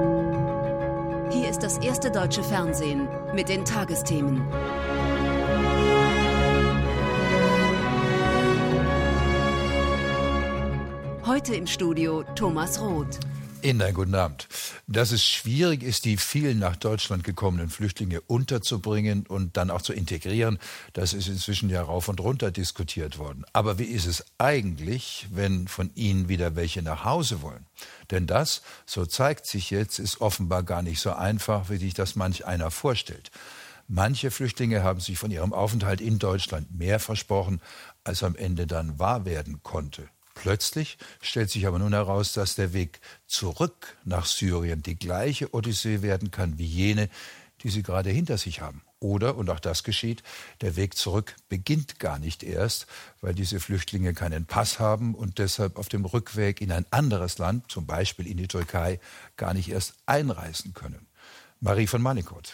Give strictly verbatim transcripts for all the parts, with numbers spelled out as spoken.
Hier ist das erste deutsche Fernsehen mit den Tagesthemen. Heute im Studio Thomas Roth. Ihnen einen guten Abend. Dass es schwierig ist, die vielen nach Deutschland gekommenen Flüchtlinge unterzubringen und dann auch zu integrieren, das ist inzwischen ja rauf und runter diskutiert worden. Aber wie ist es eigentlich, wenn von ihnen wieder welche nach Hause wollen? Denn das, so zeigt sich jetzt, ist offenbar gar nicht so einfach, wie sich das manch einer vorstellt. Manche Flüchtlinge haben sich von ihrem Aufenthalt in Deutschland mehr versprochen, als am Ende dann wahr werden konnte. Plötzlich stellt sich aber nun heraus, dass der Weg zurück nach Syrien die gleiche Odyssee werden kann wie jene, die sie gerade hinter sich haben. Oder, und auch das geschieht, der Weg zurück beginnt gar nicht erst, weil diese Flüchtlinge keinen Pass haben und deshalb auf dem Rückweg in ein anderes Land, zum Beispiel in die Türkei, gar nicht erst einreisen können. Marie von Manikot.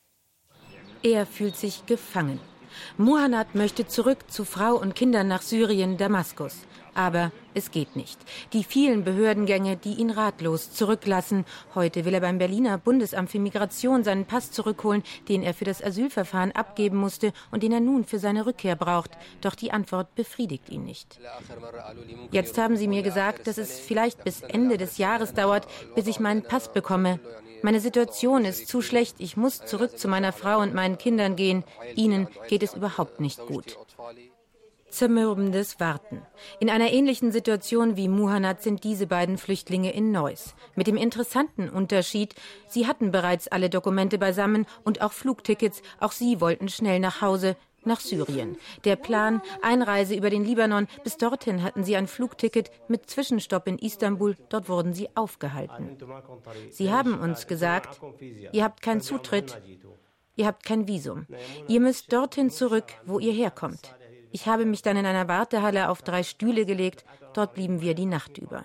Er fühlt sich gefangen. Muhannad möchte zurück zu Frau und Kindern nach Syrien, Damaskus. Aber es geht nicht. Die vielen Behördengänge, die ihn ratlos zurücklassen. Heute will er beim Berliner Bundesamt für Migration seinen Pass zurückholen, den er für das Asylverfahren abgeben musste und den er nun für seine Rückkehr braucht. Doch die Antwort befriedigt ihn nicht. Jetzt haben sie mir gesagt, dass es vielleicht bis Ende des Jahres dauert, bis ich meinen Pass bekomme. Meine Situation ist zu schlecht. Ich muss zurück zu meiner Frau und meinen Kindern gehen. Ihnen geht es überhaupt nicht gut. Zermürbendes Warten. In einer ähnlichen Situation wie Muhannad sind diese beiden Flüchtlinge in Neuss. Mit dem interessanten Unterschied, sie hatten bereits alle Dokumente beisammen und auch Flugtickets. Auch sie wollten schnell nach Hause, nach Syrien. Der Plan, Einreise über den Libanon. Bis dorthin hatten sie ein Flugticket mit Zwischenstopp in Istanbul. Dort wurden sie aufgehalten. Sie haben uns gesagt, ihr habt keinen Zutritt, ihr habt kein Visum. Ihr müsst dorthin zurück, wo ihr herkommt. Ich habe mich dann in einer Wartehalle auf drei Stühle gelegt. Dort blieben wir die Nacht über.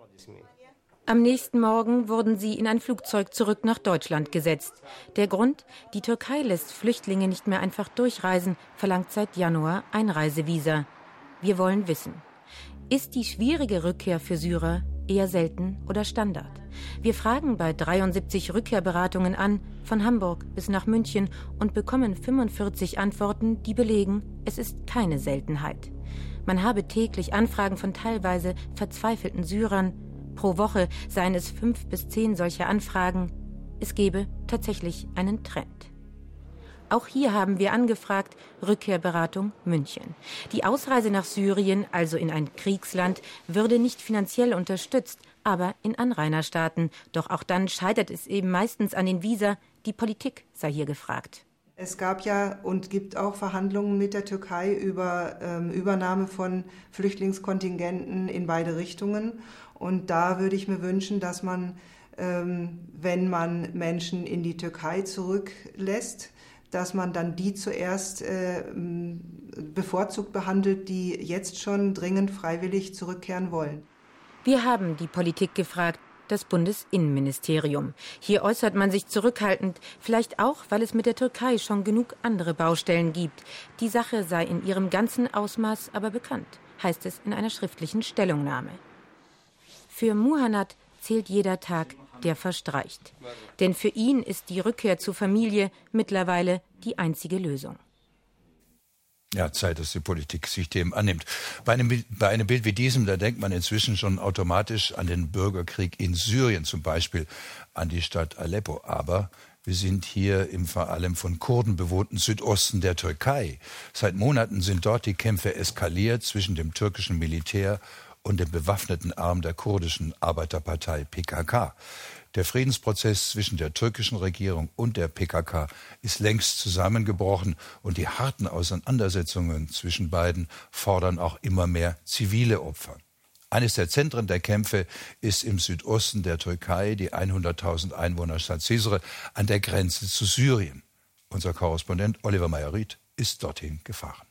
Am nächsten Morgen wurden sie in ein Flugzeug zurück nach Deutschland gesetzt. Der Grund? Die Türkei lässt Flüchtlinge nicht mehr einfach durchreisen, verlangt seit Januar Einreisevisa. Wir wollen wissen, ist die schwierige Rückkehr für Syrer eher selten oder Standard? Wir fragen bei dreiundsiebzig Rückkehrberatungen an, von Hamburg bis nach München, und bekommen fünfundvierzig Antworten, die belegen, es ist keine Seltenheit. Man habe täglich Anfragen von teilweise verzweifelten Syrern. Pro Woche seien es fünf bis zehn solcher Anfragen. Es gebe tatsächlich einen Trend. Auch hier haben wir angefragt, Rückkehrberatung München. Die Ausreise nach Syrien, also in ein Kriegsland, würde nicht finanziell unterstützt, aber in Anrainerstaaten. Doch auch dann scheitert es eben meistens an den Visa. Die Politik sei hier gefragt. Es gab ja und gibt auch Verhandlungen mit der Türkei über ähm, Übernahme von Flüchtlingskontingenten in beide Richtungen. Und da würde ich mir wünschen, dass man, ähm, wenn man Menschen in die Türkei zurücklässt, dass man dann die zuerst äh, bevorzugt behandelt, die jetzt schon dringend freiwillig zurückkehren wollen. Wir haben die Politik gefragt, das Bundesinnenministerium. Hier äußert man sich zurückhaltend, vielleicht auch, weil es mit der Türkei schon genug andere Baustellen gibt. Die Sache sei in ihrem ganzen Ausmaß aber bekannt, heißt es in einer schriftlichen Stellungnahme. Für Muhannad zählt jeder Tag, der verstreicht. Denn für ihn ist die Rückkehr zur Familie mittlerweile die einzige Lösung. Ja, Zeit, dass die Politik sich dem annimmt. Bei einem, bei einem Bild wie diesem, da denkt man inzwischen schon automatisch an den Bürgerkrieg in Syrien, zum Beispiel an die Stadt Aleppo. Aber wir sind hier im vor allem von Kurden bewohnten Südosten der Türkei. Seit Monaten sind dort die Kämpfe eskaliert zwischen dem türkischen Militär und dem bewaffneten Arm der kurdischen Arbeiterpartei P K K. Der Friedensprozess zwischen der türkischen Regierung und der P K K ist längst zusammengebrochen und die harten Auseinandersetzungen zwischen beiden fordern auch immer mehr zivile Opfer. Eines der Zentren der Kämpfe ist im Südosten der Türkei die hunderttausend Einwohnerstadt Cizre an der Grenze zu Syrien. Unser Korrespondent Oliver Meyer-Ried ist dorthin gefahren.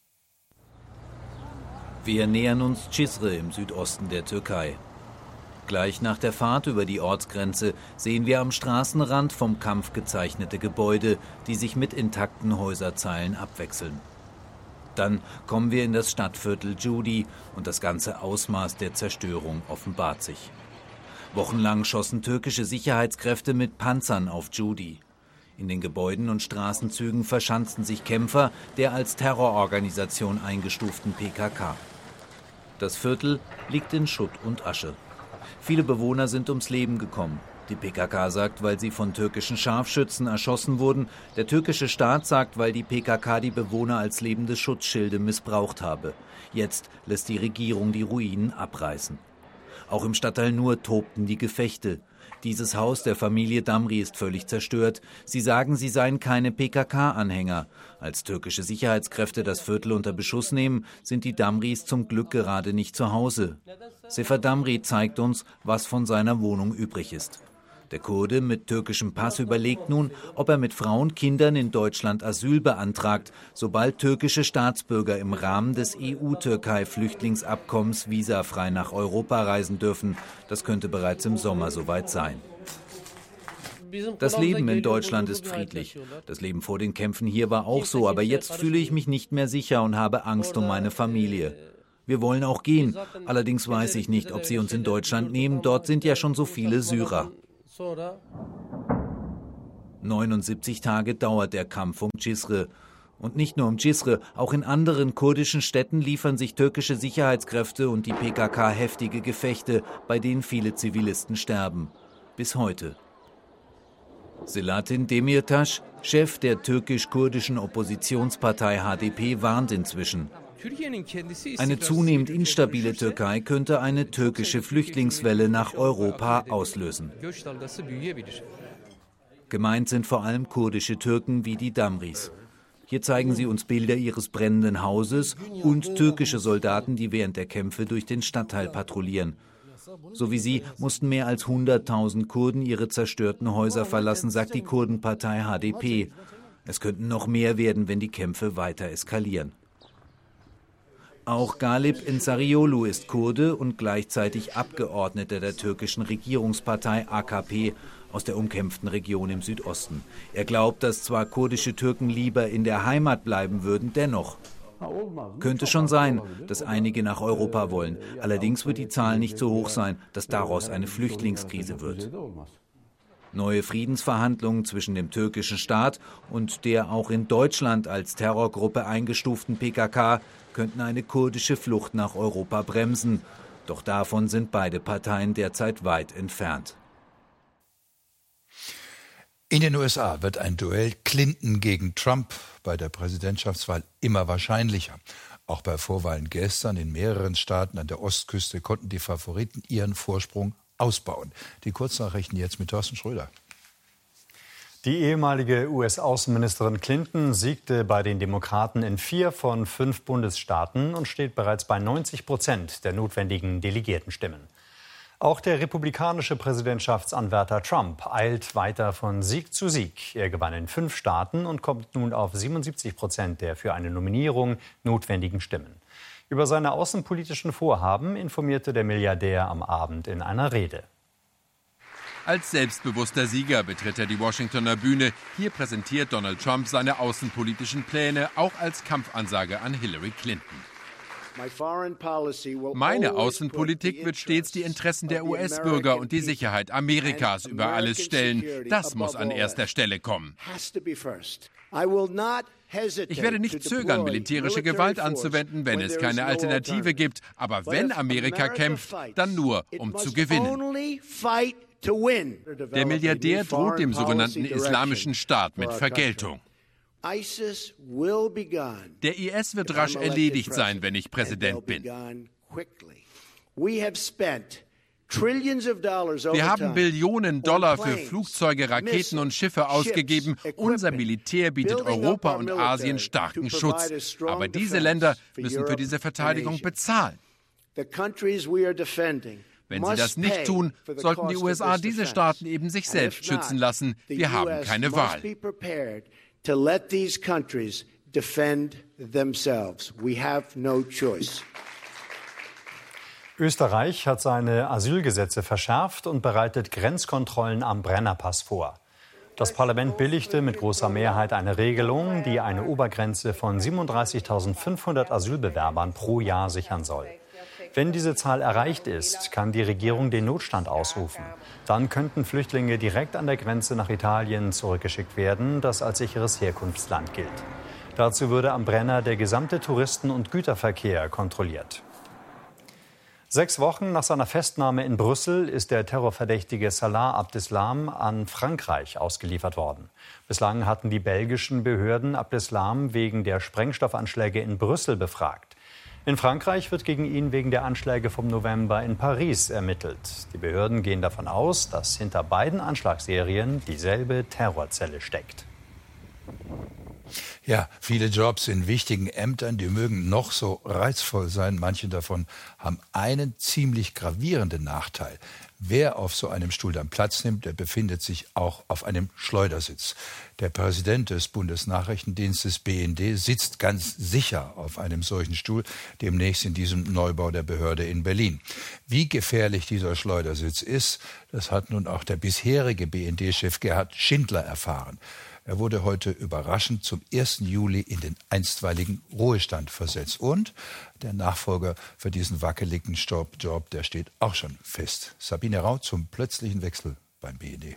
Wir nähern uns Cizre im Südosten der Türkei. Gleich nach der Fahrt über die Ortsgrenze sehen wir am Straßenrand vom Kampf gezeichnete Gebäude, die sich mit intakten Häuserzeilen abwechseln. Dann kommen wir in das Stadtviertel Judi und das ganze Ausmaß der Zerstörung offenbart sich. Wochenlang schossen türkische Sicherheitskräfte mit Panzern auf Cudi. In den Gebäuden und Straßenzügen verschanzten sich Kämpfer der als Terrororganisation eingestuften P K K. Das Viertel liegt in Schutt und Asche. Viele Bewohner sind ums Leben gekommen. Die P K K sagt, weil sie von türkischen Scharfschützen erschossen wurden. Der türkische Staat sagt, weil die P K K die Bewohner als lebende Schutzschilde missbraucht habe. Jetzt lässt die Regierung die Ruinen abreißen. Auch im Stadtteil Nur tobten die Gefechte. Dieses Haus der Familie Damri ist völlig zerstört. Sie sagen, sie seien keine P K K-Anhänger. Als türkische Sicherheitskräfte das Viertel unter Beschuss nehmen, sind die Damris zum Glück gerade nicht zu Hause. Sefer Damri zeigt uns, was von seiner Wohnung übrig ist. Der Kurde mit türkischem Pass überlegt nun, ob er mit Frauen und Kindern in Deutschland Asyl beantragt, sobald türkische Staatsbürger im Rahmen des E U-Türkei-Flüchtlingsabkommens visafrei nach Europa reisen dürfen. Das könnte bereits im Sommer soweit sein. Das Leben in Deutschland ist friedlich. Das Leben vor den Kämpfen hier war auch so, aber jetzt fühle ich mich nicht mehr sicher und habe Angst um meine Familie. Wir wollen auch gehen. Allerdings weiß ich nicht, ob sie uns in Deutschland nehmen. Dort sind ja schon so viele Syrer. neunundsiebzig Tage dauert der Kampf um Cizre. Und nicht nur um Cizre, auch in anderen kurdischen Städten liefern sich türkische Sicherheitskräfte und die P K K heftige Gefechte, bei denen viele Zivilisten sterben. Bis heute. Selahattin Demirtas, Chef der türkisch-kurdischen Oppositionspartei H D P, warnt inzwischen. Eine zunehmend instabile Türkei könnte eine türkische Flüchtlingswelle nach Europa auslösen. Gemeint sind vor allem kurdische Türken wie die Damris. Hier zeigen sie uns Bilder ihres brennenden Hauses und türkische Soldaten, die während der Kämpfe durch den Stadtteil patrouillieren. So wie sie mussten mehr als hunderttausend Kurden ihre zerstörten Häuser verlassen, sagt die Kurdenpartei H D P. Es könnten noch mehr werden, wenn die Kämpfe weiter eskalieren. Auch Galip Ensariolu ist Kurde und gleichzeitig Abgeordneter der türkischen Regierungspartei A K P aus der umkämpften Region im Südosten. Er glaubt, dass zwar kurdische Türken lieber in der Heimat bleiben würden, dennoch. Könnte schon sein, dass einige nach Europa wollen. Allerdings wird die Zahl nicht so hoch sein, dass daraus eine Flüchtlingskrise wird. Neue Friedensverhandlungen zwischen dem türkischen Staat und der auch in Deutschland als Terrorgruppe eingestuften P K K könnten eine kurdische Flucht nach Europa bremsen. Doch davon sind beide Parteien derzeit weit entfernt. In den U S A wird ein Duell Clinton gegen Trump bei der Präsidentschaftswahl immer wahrscheinlicher. Auch bei Vorwahlen gestern in mehreren Staaten an der Ostküste konnten die Favoriten ihren Vorsprung ausbauen. Die Kurznachrichten jetzt mit Thorsten Schröder. Die ehemalige U S-Außenministerin Clinton siegte bei den Demokraten in vier von fünf Bundesstaaten und steht bereits bei neunzig Prozent der notwendigen Delegiertenstimmen. Auch der republikanische Präsidentschaftsanwärter Trump eilt weiter von Sieg zu Sieg. Er gewann in fünf Staaten und kommt nun auf siebenundsiebzig Prozent der für eine Nominierung notwendigen Stimmen. Über seine außenpolitischen Vorhaben informierte der Milliardär am Abend in einer Rede. Als selbstbewusster Sieger betritt er die Washingtoner Bühne. Hier präsentiert Donald Trump seine außenpolitischen Pläne, auch als Kampfansage an Hillary Clinton. Meine Außenpolitik wird stets die Interessen der U S-Bürger und die Sicherheit Amerikas über alles stellen. Das muss an erster Stelle kommen. Ich werde nicht zögern, militärische Gewalt anzuwenden, wenn es keine Alternative gibt. Aber wenn Amerika kämpft, dann nur, um zu gewinnen. Der Milliardär droht dem sogenannten Islamischen Staat mit Vergeltung. Der I S wird rasch erledigt sein, wenn ich Präsident bin. Wir haben Billionen Dollar für Flugzeuge, Raketen und Schiffe ausgegeben. Unser Militär bietet Europa und Asien starken Schutz. Aber diese Länder müssen für diese Verteidigung bezahlen. Wenn sie das nicht tun, sollten die U S A diese Staaten eben sich selbst schützen lassen. Wir haben keine Wahl. To let these countries defend themselves. We have no choice. Österreich hat seine Asylgesetze verschärft und bereitet Grenzkontrollen am Brennerpass vor. Das Parlament billigte mit großer Mehrheit eine Regelung, die eine Obergrenze von siebenunddreißigtausendfünfhundert Asylbewerbern pro Jahr sichern soll. Wenn diese Zahl erreicht ist, kann die Regierung den Notstand ausrufen. Dann könnten Flüchtlinge direkt an der Grenze nach Italien zurückgeschickt werden, das als sicheres Herkunftsland gilt. Dazu würde am Brenner der gesamte Touristen- und Güterverkehr kontrolliert. Sechs Wochen nach seiner Festnahme in Brüssel ist der terrorverdächtige Salah Abdeslam an Frankreich ausgeliefert worden. Bislang hatten die belgischen Behörden Abdeslam wegen der Sprengstoffanschläge in Brüssel befragt. In Frankreich wird gegen ihn wegen der Anschläge vom November in Paris ermittelt. Die Behörden gehen davon aus, dass hinter beiden Anschlagsserien dieselbe Terrorzelle steckt. Ja, viele Jobs in wichtigen Ämtern, die mögen noch so reizvoll sein. Manche davon haben einen ziemlich gravierenden Nachteil. Wer auf so einem Stuhl dann Platz nimmt, der befindet sich auch auf einem Schleudersitz. Der Präsident des Bundesnachrichtendienstes B N D sitzt ganz sicher auf einem solchen Stuhl, demnächst in diesem Neubau der Behörde in Berlin. Wie gefährlich dieser Schleudersitz ist, das hat nun auch der bisherige B N D-Chef Gerhard Schindler erfahren. Er wurde heute überraschend zum ersten Juli in den einstweiligen Ruhestand versetzt. Und der Nachfolger für diesen wackeligen Job, der steht auch schon fest. Sabine Rau zum plötzlichen Wechsel beim B N D.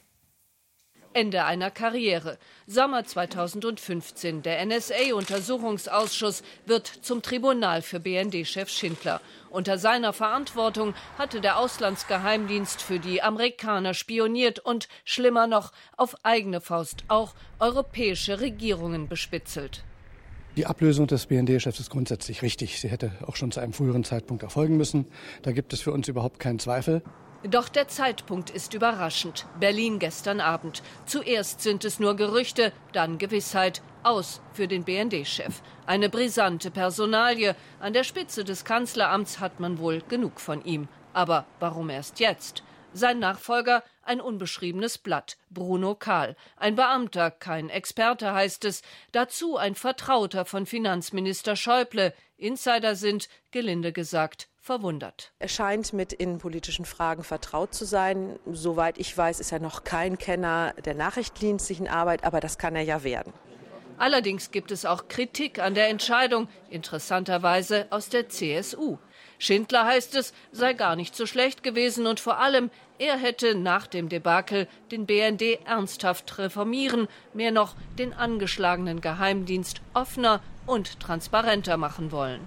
Ende einer Karriere. Sommer zweitausendfünfzehn. Der N S A-Untersuchungsausschuss wird zum Tribunal für B N D-Chef Schindler. Unter seiner Verantwortung hatte der Auslandsgeheimdienst für die Amerikaner spioniert und, schlimmer noch, auf eigene Faust auch europäische Regierungen bespitzelt. Die Ablösung des B N D-Chefs ist grundsätzlich richtig. Sie hätte auch schon zu einem früheren Zeitpunkt erfolgen müssen. Da gibt es für uns überhaupt keinen Zweifel. Doch der Zeitpunkt ist überraschend. Berlin gestern Abend. Zuerst sind es nur Gerüchte, dann Gewissheit. Aus für den B N D-Chef. Eine brisante Personalie. An der Spitze des Kanzleramts hat man wohl genug von ihm. Aber warum erst jetzt? Sein Nachfolger, ein unbeschriebenes Blatt, Bruno Kahl. Ein Beamter, kein Experte heißt es. Dazu ein Vertrauter von Finanzminister Schäuble. Insider sind, gelinde gesagt, verwundert. Er scheint mit innenpolitischen Fragen vertraut zu sein. Soweit ich weiß, ist er noch kein Kenner der nachrichtendienstlichen Arbeit, aber das kann er ja werden. Allerdings gibt es auch Kritik an der Entscheidung, interessanterweise aus der C S U. Schindler, heißt es, sei gar nicht so schlecht gewesen und vor allem, er hätte nach dem Debakel den B N D ernsthaft reformieren, mehr noch den angeschlagenen Geheimdienst offener und transparenter machen wollen.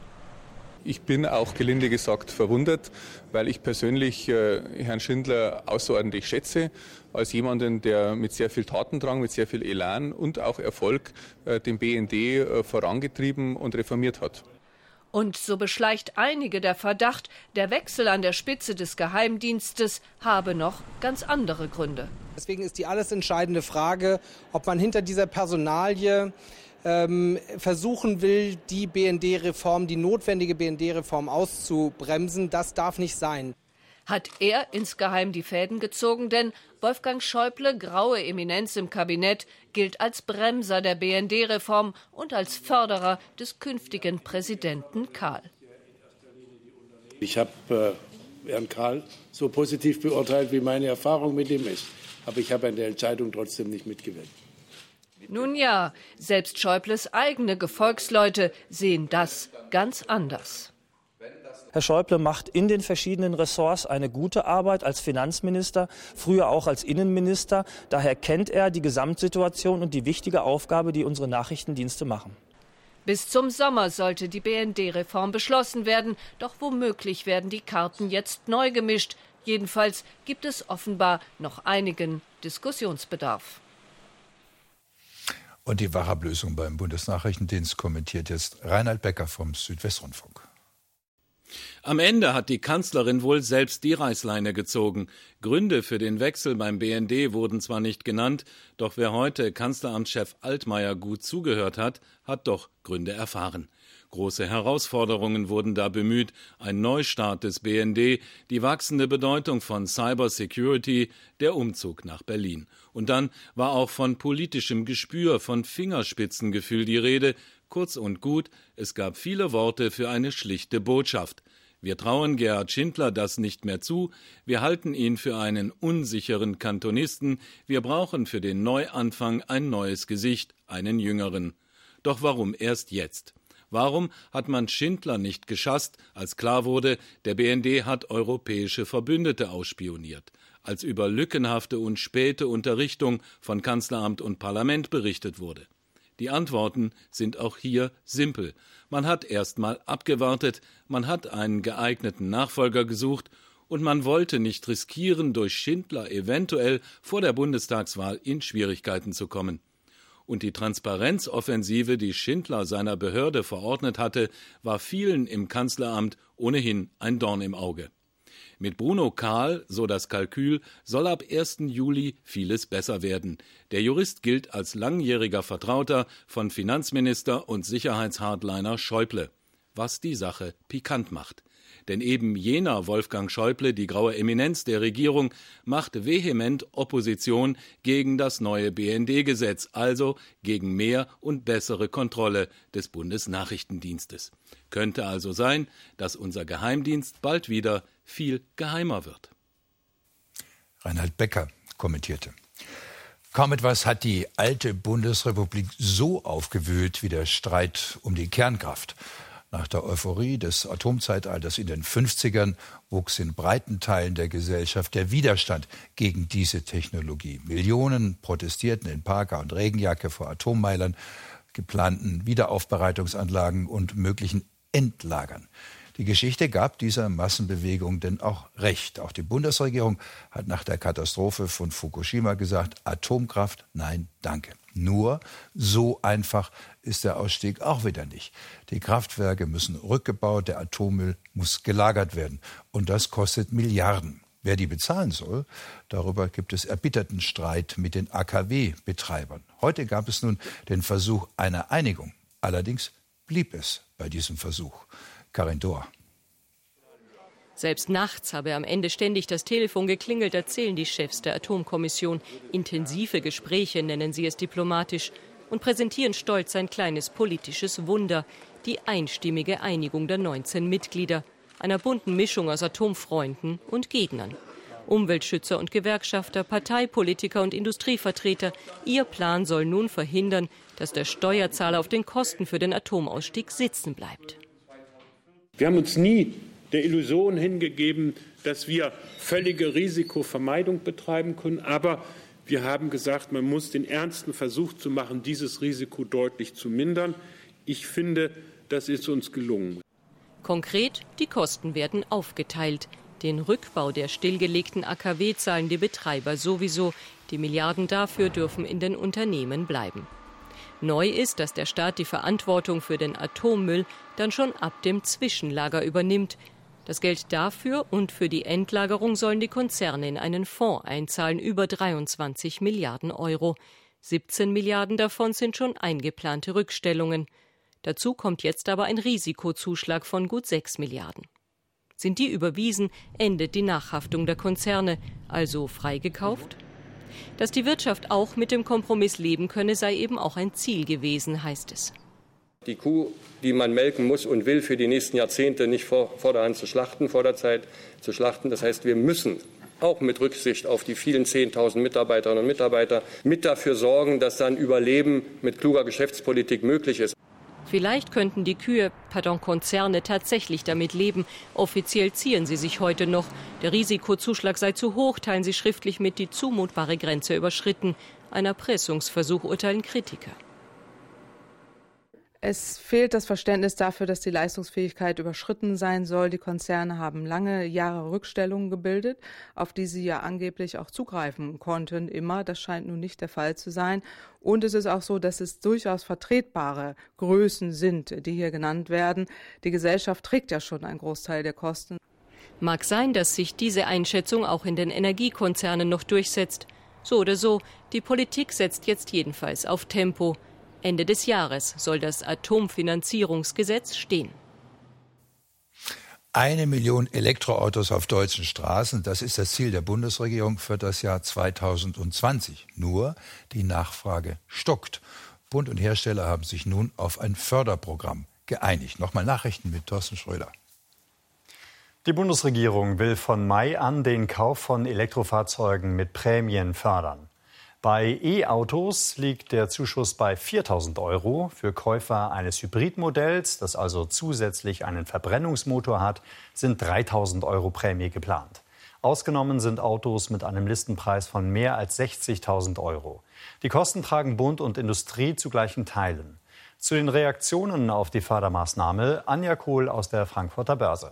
Ich bin auch gelinde gesagt verwundert, weil ich persönlich äh, Herrn Schindler außerordentlich schätze, als jemanden, der mit sehr viel Tatendrang, mit sehr viel Elan und auch Erfolg äh, den B N D äh, vorangetrieben und reformiert hat. Und so beschleicht einige der Verdacht, der Wechsel an der Spitze des Geheimdienstes habe noch ganz andere Gründe. Deswegen ist die alles entscheidende Frage, ob man hinter dieser Personalie ähm, versuchen will, die B N D-Reform, die notwendige B N D-Reform auszubremsen. Das darf nicht sein. Hat er insgeheim die Fäden gezogen? Denn Wolfgang Schäuble, graue Eminenz im Kabinett, gilt als Bremser der B N D-Reform und als Förderer des künftigen Präsidenten Kahl. Ich habe äh, Herrn Kahl so positiv beurteilt, wie meine Erfahrung mit ihm ist. Aber ich habe an der Entscheidung trotzdem nicht mitgewirkt. Nun ja, selbst Schäubles eigene Gefolgsleute sehen das ganz anders. Herr Schäuble macht in den verschiedenen Ressorts eine gute Arbeit als Finanzminister, früher auch als Innenminister. Daher kennt er die Gesamtsituation und die wichtige Aufgabe, die unsere Nachrichtendienste machen. Bis zum Sommer sollte die B N D-Reform beschlossen werden. Doch womöglich werden die Karten jetzt neu gemischt. Jedenfalls gibt es offenbar noch einigen Diskussionsbedarf. Und die Wachablösung beim Bundesnachrichtendienst kommentiert jetzt Reinhard Becker vom Südwestrundfunk. Am Ende hat die Kanzlerin wohl selbst die Reißleine gezogen. Gründe für den Wechsel beim B N D wurden zwar nicht genannt, doch wer heute Kanzleramtschef Altmaier gut zugehört hat, hat doch Gründe erfahren. Große Herausforderungen wurden da bemüht, ein Neustart des B N D, die wachsende Bedeutung von Cybersecurity, der Umzug nach Berlin. Und dann war auch von politischem Gespür, von Fingerspitzengefühl die Rede. Kurz und gut, es gab viele Worte für eine schlichte Botschaft. Wir trauen Gerhard Schindler das nicht mehr zu, wir halten ihn für einen unsicheren Kantonisten, wir brauchen für den Neuanfang ein neues Gesicht, einen jüngeren. Doch warum erst jetzt? Warum hat man Schindler nicht geschasst, als klar wurde, der B N D hat europäische Verbündete ausspioniert, als über lückenhafte und späte Unterrichtung von Kanzleramt und Parlament berichtet wurde? Die Antworten sind auch hier simpel. Man hat erst mal abgewartet, man hat einen geeigneten Nachfolger gesucht und man wollte nicht riskieren, durch Schindler eventuell vor der Bundestagswahl in Schwierigkeiten zu kommen. Und die Transparenzoffensive, die Schindler seiner Behörde verordnet hatte, war vielen im Kanzleramt ohnehin ein Dorn im Auge. Mit Bruno Kahl, so das Kalkül, soll ab ersten Juli vieles besser werden. Der Jurist gilt als langjähriger Vertrauter von Finanzminister und Sicherheitshardliner Schäuble, was die Sache pikant macht. Denn eben jener Wolfgang Schäuble, die graue Eminenz der Regierung, macht vehement Opposition gegen das neue B N D-Gesetz, also gegen mehr und bessere Kontrolle des Bundesnachrichtendienstes. Könnte also sein, dass unser Geheimdienst bald wieder viel geheimer wird. Reinhard Becker kommentierte. Kaum etwas hat die alte Bundesrepublik so aufgewühlt wie der Streit um die Kernkraft. Nach der Euphorie des Atomzeitalters in den fünfzigern wuchs in breiten Teilen der Gesellschaft der Widerstand gegen diese Technologie. Millionen protestierten in Parker und Regenjacke vor Atommeilern, geplanten Wiederaufbereitungsanlagen und möglichen Endlagern. Die Geschichte gab dieser Massenbewegung denn auch recht. Auch die Bundesregierung hat nach der Katastrophe von Fukushima gesagt, Atomkraft, nein, danke. Nur so einfach ist der Ausstieg auch wieder nicht. Die Kraftwerke müssen rückgebaut, der Atommüll muss gelagert werden. Und das kostet Milliarden. Wer die bezahlen soll, darüber gibt es erbitterten Streit mit den A K W-Betreibern. Heute gab es nun den Versuch einer Einigung. Allerdings blieb es bei diesem Versuch. Karin Dohr. Selbst nachts habe am Ende ständig das Telefon geklingelt, erzählen die Chefs der Atomkommission. Intensive Gespräche nennen sie es diplomatisch und präsentieren stolz ein kleines politisches Wunder, die einstimmige Einigung der neunzehn Mitglieder, einer bunten Mischung aus Atomfreunden und Gegnern. Umweltschützer und Gewerkschafter, Parteipolitiker und Industrievertreter, ihr Plan soll nun verhindern, dass der Steuerzahler auf den Kosten für den Atomausstieg sitzen bleibt. Wir haben uns nie der Illusion hingegeben, dass wir völlige Risikovermeidung betreiben können. Aber wir haben gesagt, man muss den ernsten Versuch zu machen, dieses Risiko deutlich zu mindern. Ich finde, das ist uns gelungen. Konkret, die Kosten werden aufgeteilt. Den Rückbau der stillgelegten A K W zahlen die Betreiber sowieso. Die Milliarden dafür dürfen in den Unternehmen bleiben. Neu ist, dass der Staat die Verantwortung für den Atommüll dann schon ab dem Zwischenlager übernimmt. Das Geld dafür und für die Endlagerung sollen die Konzerne in einen Fonds einzahlen, über dreiundzwanzig Milliarden Euro. siebzehn Milliarden davon sind schon eingeplante Rückstellungen. Dazu kommt jetzt aber ein Risikozuschlag von gut sechs Milliarden. Sind die überwiesen, endet die Nachhaftung der Konzerne, also freigekauft? Dass die Wirtschaft auch mit dem Kompromiss leben könne, sei eben auch ein Ziel gewesen, heißt es. Die Kuh, die man melken muss und will, für die nächsten Jahrzehnte nicht vor, vor der Hand zu schlachten, vor der Zeit zu schlachten. Das heißt, wir müssen auch mit Rücksicht auf die vielen zehntausend Mitarbeiterinnen und Mitarbeiter mit dafür sorgen, dass dann Überleben mit kluger Geschäftspolitik möglich ist. Vielleicht könnten die Kühe, pardon, Konzerne tatsächlich damit leben. Offiziell zieren sie sich heute noch. Der Risikozuschlag sei zu hoch, teilen sie schriftlich mit, die zumutbare Grenze überschritten. Ein Erpressungsversuch, urteilen Kritiker. Es fehlt das Verständnis dafür, dass die Leistungsfähigkeit überschritten sein soll. Die Konzerne haben lange Jahre Rückstellungen gebildet, auf die sie ja angeblich auch zugreifen konnten. Immer, das scheint nun nicht der Fall zu sein. Und es ist auch so, dass es durchaus vertretbare Größen sind, die hier genannt werden. Die Gesellschaft trägt ja schon einen Großteil der Kosten. Mag sein, dass sich diese Einschätzung auch in den Energiekonzernen noch durchsetzt. So oder so, die Politik setzt jetzt jedenfalls auf Tempo. Ende des Jahres soll das Atomfinanzierungsgesetz stehen. Eine Million Elektroautos auf deutschen Straßen, das ist das Ziel der Bundesregierung für das Jahr zweitausendzwanzig. Nur die Nachfrage stockt. Bund und Hersteller haben sich nun auf ein Förderprogramm geeinigt. Nochmal Nachrichten mit Thorsten Schröder. Die Bundesregierung will von Mai an den Kauf von Elektrofahrzeugen mit Prämien fördern. Bei E-Autos liegt der Zuschuss bei viertausend Euro. Für Käufer eines Hybridmodells, das also zusätzlich einen Verbrennungsmotor hat, sind dreitausend Euro Prämie geplant. Ausgenommen sind Autos mit einem Listenpreis von mehr als sechzigtausend Euro. Die Kosten tragen Bund und Industrie zu gleichen Teilen. Zu den Reaktionen auf die Fördermaßnahme Anja Kohl aus der Frankfurter Börse.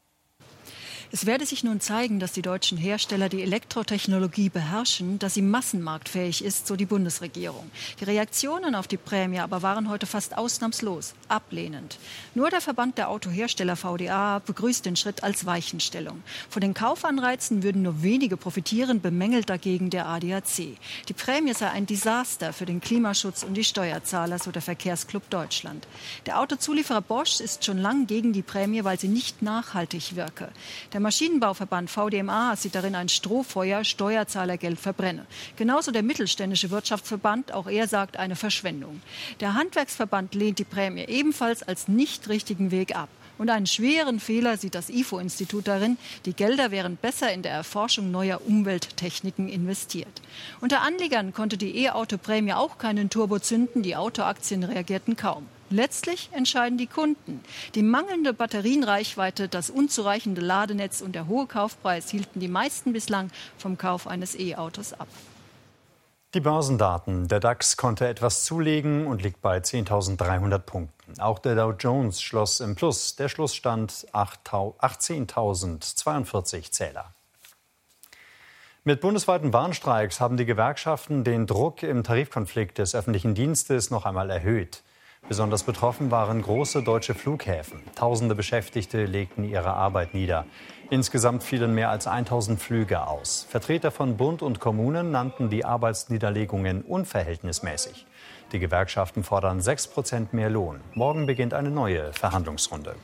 Es werde sich nun zeigen, dass die deutschen Hersteller die Elektrotechnologie beherrschen, dass sie massenmarktfähig ist, so die Bundesregierung. Die Reaktionen auf die Prämie aber waren heute fast ausnahmslos ablehnend. Nur der Verband der Autohersteller V D A begrüßt den Schritt als Weichenstellung. Von den Kaufanreizen würden nur wenige profitieren, bemängelt dagegen der A D A C. Die Prämie sei ein Desaster für den Klimaschutz und die Steuerzahler, so der Verkehrsclub Deutschland. Der Autozulieferer Bosch ist schon lang gegen die Prämie, weil sie nicht nachhaltig wirke. Der Maschinenbauverband V D M A sieht darin ein Strohfeuer, Steuerzahlergeld verbrenne. Genauso der mittelständische Wirtschaftsverband, auch er sagt eine Verschwendung. Der Handwerksverband lehnt die Prämie ebenfalls als nicht richtigen Weg ab. Und einen schweren Fehler sieht das I F O-Institut darin, die Gelder wären besser in der Erforschung neuer Umwelttechniken investiert. Unter Anlegern konnte die E-Auto-Prämie auch keinen Turbo zünden, die Autoaktien reagierten kaum. Letztlich entscheiden die Kunden. Die mangelnde Batterienreichweite, das unzureichende Ladenetz und der hohe Kaufpreis hielten die meisten bislang vom Kauf eines E-Autos ab. Die Börsendaten. Der DAX konnte etwas zulegen und liegt bei zehntausenddreihundert Punkten. Auch der Dow Jones schloss im Plus. Der Schlussstand achtzehntausendzweiundvierzig Zähler. Mit bundesweiten Warnstreiks haben die Gewerkschaften den Druck im Tarifkonflikt des öffentlichen Dienstes noch einmal erhöht. Besonders betroffen waren große deutsche Flughäfen. Tausende Beschäftigte legten ihre Arbeit nieder. Insgesamt fielen mehr als tausend Flüge aus. Vertreter von Bund und Kommunen nannten die Arbeitsniederlegungen unverhältnismäßig. Die Gewerkschaften fordern sechs Prozent mehr Lohn. Morgen beginnt eine neue Verhandlungsrunde.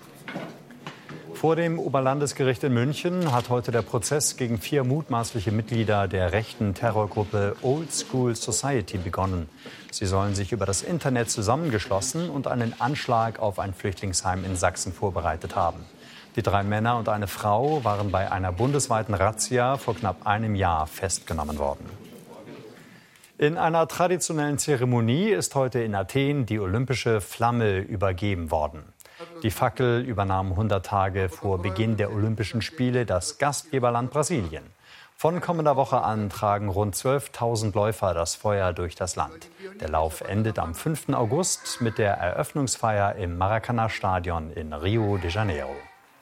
Vor dem Oberlandesgericht in München hat heute der Prozess gegen vier mutmaßliche Mitglieder der rechten Terrorgruppe Old School Society begonnen. Sie sollen sich über das Internet zusammengeschlossen und einen Anschlag auf ein Flüchtlingsheim in Sachsen vorbereitet haben. Die drei Männer und eine Frau waren bei einer bundesweiten Razzia vor knapp einem Jahr festgenommen worden. In einer traditionellen Zeremonie ist heute in Athen die olympische Flamme übergeben worden. Die Fackel übernahm hundert Tage vor Beginn der Olympischen Spiele das Gastgeberland Brasilien. Von kommender Woche an tragen rund zwölftausend Läufer das Feuer durch das Land. Der Lauf endet am fünften August mit der Eröffnungsfeier im Maracanã-Stadion in Rio de Janeiro.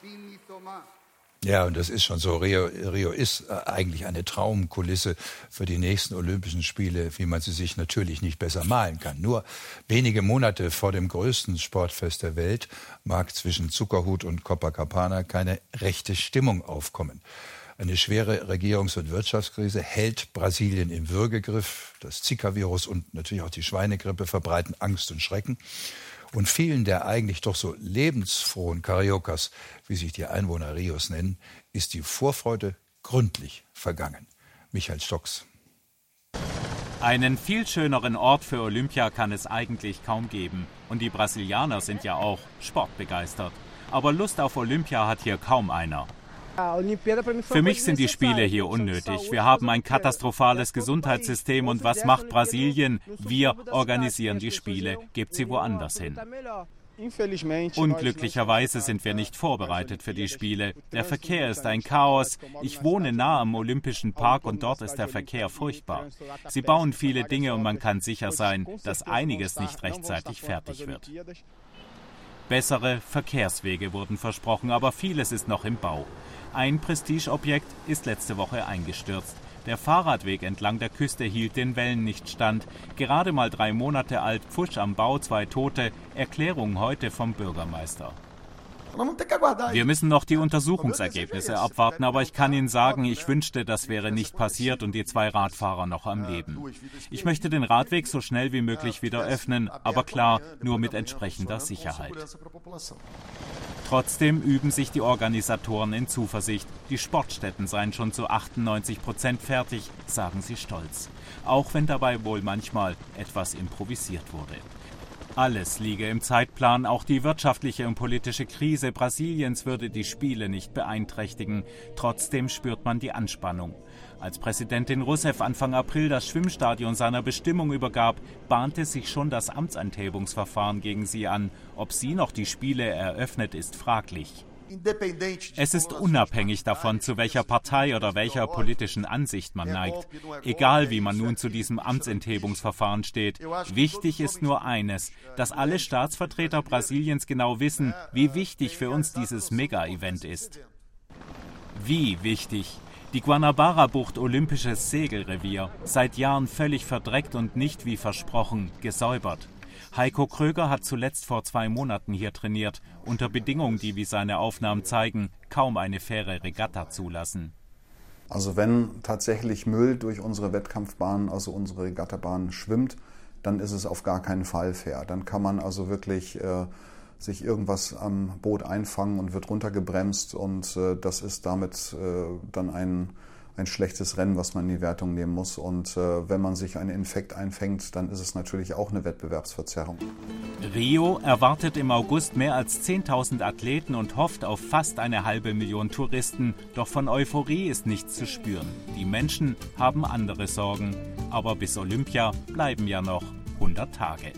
Ja, und das ist schon so. Rio, Rio ist eigentlich eine Traumkulisse für die nächsten Olympischen Spiele, wie man sie sich natürlich nicht besser malen kann. Nur wenige Monate vor dem größten Sportfest der Welt mag zwischen Zuckerhut und Copacabana keine rechte Stimmung aufkommen. Eine schwere Regierungs- und Wirtschaftskrise hält Brasilien im Würgegriff. Das Zika-Virus und natürlich auch die Schweinegrippe verbreiten Angst und Schrecken. Und vielen der eigentlich doch so lebensfrohen Cariocas, wie sich die Einwohner Rios nennen, ist die Vorfreude gründlich vergangen. Michael Stocks. Einen viel schöneren Ort für Olympia kann es eigentlich kaum geben. Und die Brasilianer sind ja auch sportbegeistert. Aber Lust auf Olympia hat hier kaum einer. Für mich sind die Spiele hier unnötig. Wir haben ein katastrophales Gesundheitssystem und was macht Brasilien? Wir organisieren die Spiele, gebt sie woanders hin. Unglücklicherweise sind wir nicht vorbereitet für die Spiele. Der Verkehr ist ein Chaos. Ich wohne nah am Olympischen Park und dort ist der Verkehr furchtbar. Sie bauen viele Dinge und man kann sicher sein, dass einiges nicht rechtzeitig fertig wird. Bessere Verkehrswege wurden versprochen, aber vieles ist noch im Bau. Ein Prestigeobjekt ist letzte Woche eingestürzt. Der Fahrradweg entlang der Küste hielt den Wellen nicht stand. Gerade mal drei Monate alt, Pfusch am Bau, zwei Tote. Erklärung heute vom Bürgermeister. Wir müssen noch die Untersuchungsergebnisse abwarten, aber ich kann Ihnen sagen, ich wünschte, das wäre nicht passiert und die zwei Radfahrer noch am Leben. Ich möchte den Radweg so schnell wie möglich wieder öffnen, aber klar, nur mit entsprechender Sicherheit. Trotzdem üben sich die Organisatoren in Zuversicht. Die Sportstätten seien schon zu achtundneunzig Prozent fertig, sagen sie stolz. Auch wenn dabei wohl manchmal etwas improvisiert wurde. Alles liege im Zeitplan, auch die wirtschaftliche und politische Krise Brasiliens würde die Spiele nicht beeinträchtigen. Trotzdem spürt man die Anspannung. Als Präsidentin Rousseff Anfang April das Schwimmstadion seiner Bestimmung übergab, bahnte sich schon das Amtsenthebungsverfahren gegen sie an. Ob sie noch die Spiele eröffnet, ist fraglich. Es ist unabhängig davon, zu welcher Partei oder welcher politischen Ansicht man neigt. Egal, wie man nun zu diesem Amtsenthebungsverfahren steht. Wichtig ist nur eines, dass alle Staatsvertreter Brasiliens genau wissen, wie wichtig für uns dieses Mega-Event ist. Wie wichtig? Die Guanabara-Bucht, olympisches Segelrevier, seit Jahren völlig verdreckt und nicht wie versprochen gesäubert. Heiko Kröger hat zuletzt vor zwei Monaten hier trainiert, unter Bedingungen, die, wie seine Aufnahmen zeigen, kaum eine faire Regatta zulassen. Also wenn tatsächlich Müll durch unsere Wettkampfbahn, also unsere Regattabahn schwimmt, dann ist es auf gar keinen Fall fair. Dann kann man also wirklich äh, sich irgendwas am Boot einfangen und wird runtergebremst und äh, das ist damit äh, dann ein ein schlechtes Rennen, was man in die Wertung nehmen muss. Und äh, wenn man sich einen Infekt einfängt, dann ist es natürlich auch eine Wettbewerbsverzerrung. Rio erwartet im August mehr als zehntausend Athleten und hofft auf fast eine halbe Million Touristen. Doch von Euphorie ist nichts zu spüren. Die Menschen haben andere Sorgen. Aber bis Olympia bleiben ja noch hundert Tage.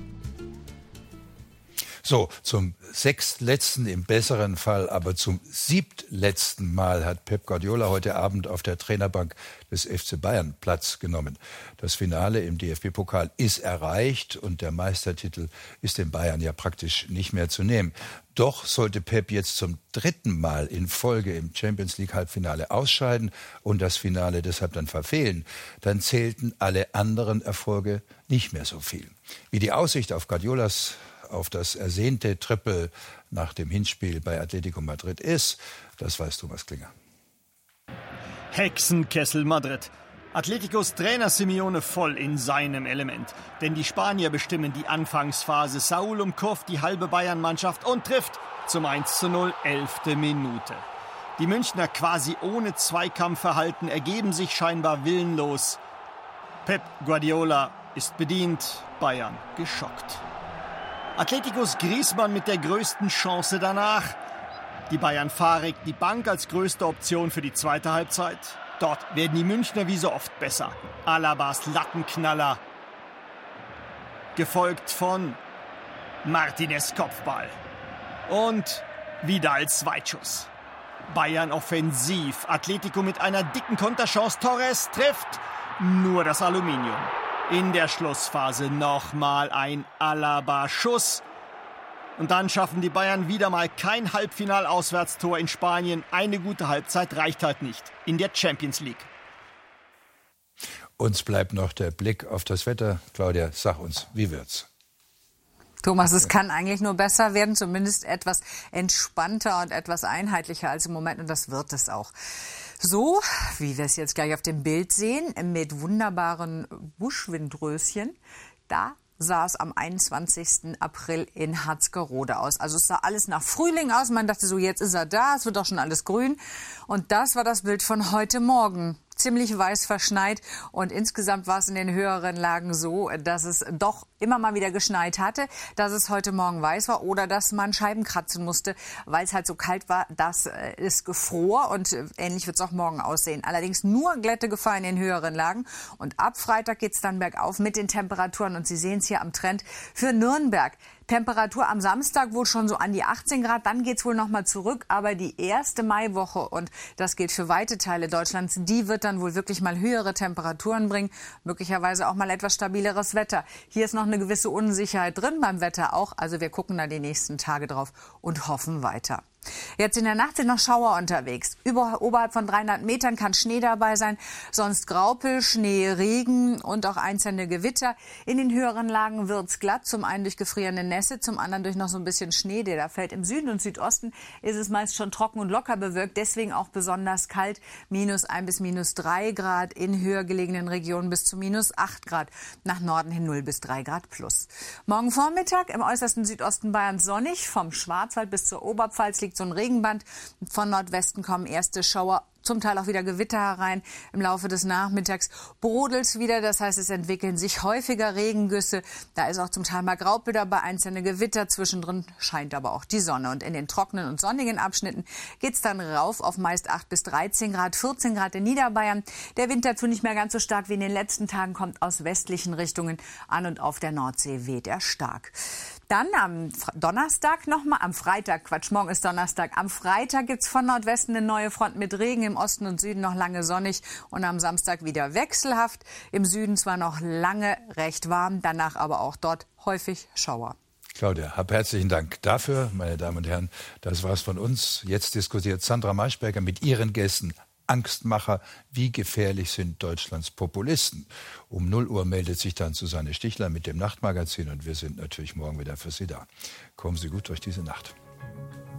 So, zum sechstletzten, im besseren Fall, aber zum siebtletzten Mal hat Pep Guardiola heute Abend auf der Trainerbank des F C Bayern Platz genommen. Das Finale im D F B-Pokal ist erreicht und der Meistertitel ist den Bayern ja praktisch nicht mehr zu nehmen. Doch sollte Pep jetzt zum dritten Mal in Folge im Champions-League-Halbfinale ausscheiden und das Finale deshalb dann verfehlen, dann zählten alle anderen Erfolge nicht mehr so viel. Wie die Aussicht auf Guardiolas auf das ersehnte Triple nach dem Hinspiel bei Atletico Madrid ist, das weiß Thomas Klinger. Hexenkessel Madrid. Atleticos Trainer Simeone voll in seinem Element. Denn die Spanier bestimmen die Anfangsphase. Saúl umkurvt die halbe Bayern-Mannschaft und trifft zum eins zu null, elfte Minute. Die Münchner quasi ohne Zweikampfverhalten ergeben sich scheinbar willenlos. Pep Guardiola ist bedient, Bayern geschockt. Atleticos Griezmann mit der größten Chance danach. Die Bayern fahrig, die Bank als größte Option für die zweite Halbzeit. Dort werden die Münchner wie so oft besser. Alabas Lattenknaller. Gefolgt von Martinez Kopfball. Und Vidals Zweitschuss. Bayern offensiv. Atletico mit einer dicken Konterchance. Torres trifft nur das Aluminium. In der Schlussphase nochmal ein Alaba-Schuss. Und dann schaffen die Bayern wieder mal kein Halbfinal-Auswärtstor in Spanien. Eine gute Halbzeit reicht halt nicht in der Champions League. Uns bleibt noch der Blick auf das Wetter. Claudia, sag uns, wie wird's? Thomas, es kann eigentlich nur besser werden, zumindest etwas entspannter und etwas einheitlicher als im Moment. Und das wird es auch. So, wie wir es jetzt gleich auf dem Bild sehen, mit wunderbaren Buschwindröschen, da sah es am einundzwanzigsten April in Harzgerode aus. Also es sah alles nach Frühling aus. Man dachte so, jetzt ist er da, es wird doch schon alles grün. Und das war das Bild von heute Morgen. Ziemlich weiß verschneit und insgesamt war es in den höheren Lagen so, dass es doch immer mal wieder geschneit hatte, dass es heute Morgen weiß war oder dass man Scheiben kratzen musste, weil es halt so kalt war, dass es gefror und ähnlich wird es auch morgen aussehen. Allerdings nur Glättegefahr in den höheren Lagen und ab Freitag geht es dann bergauf mit den Temperaturen und Sie sehen es hier am Trend für Nürnberg. Temperatur am Samstag wohl schon so an die achtzehn Grad, dann geht es wohl noch mal zurück, aber die erste Maiwoche, und das gilt für weite Teile Deutschlands, die wird dann wohl wirklich mal höhere Temperaturen bringen, möglicherweise auch mal etwas stabileres Wetter. Hier ist noch eine gewisse Unsicherheit drin beim Wetter auch, also wir gucken da die nächsten Tage drauf und hoffen weiter. Jetzt in der Nacht sind noch Schauer unterwegs. Über, oberhalb von dreihundert Metern kann Schnee dabei sein, sonst Graupel, Schnee, Regen und auch einzelne Gewitter. In den höheren Lagen wird's glatt, zum einen durch gefrierende Nässe, zum anderen durch noch so ein bisschen Schnee, der da fällt. Im Süden und Südosten ist es meist schon trocken und locker bewölkt, deswegen auch besonders kalt, minus ein bis minus drei Grad, in höher gelegenen Regionen bis zu minus acht Grad, nach Norden hin null bis drei Grad plus. Morgen Vormittag im äußersten Südosten Bayerns sonnig, vom Schwarzwald bis zur Oberpfalz liegt so ein Regenband. Von Nordwesten kommen erste Schauer, zum Teil auch wieder Gewitter herein. Im Laufe des Nachmittags brodelt es wieder. Das heißt, es entwickeln sich häufiger Regengüsse. Da ist auch zum Teil mal Graupel dabei, einzelne Gewitter. Zwischendrin scheint aber auch die Sonne. Und in den trockenen und sonnigen Abschnitten geht es dann rauf auf meist acht bis dreizehn Grad, vierzehn Grad in Niederbayern. Der Wind dazu nicht mehr ganz so stark wie in den letzten Tagen, kommt aus westlichen Richtungen an und auf der Nordsee weht er stark. Dann am Donnerstag nochmal, am Freitag, Quatsch, morgen ist Donnerstag. Am Freitag gibt's von Nordwesten eine neue Front mit Regen, im Osten und Süden noch lange sonnig und am Samstag wieder wechselhaft. Im Süden zwar noch lange recht warm, danach aber auch dort häufig Schauer. Claudia, hab herzlichen Dank dafür, meine Damen und Herren. Das war's von uns. Jetzt diskutiert Sandra Maischberger mit ihren Gästen. Angstmacher, wie gefährlich sind Deutschlands Populisten? Um null Uhr meldet sich dann Susanne Stichler mit dem Nachtmagazin und wir sind natürlich morgen wieder für Sie da. Kommen Sie gut durch diese Nacht.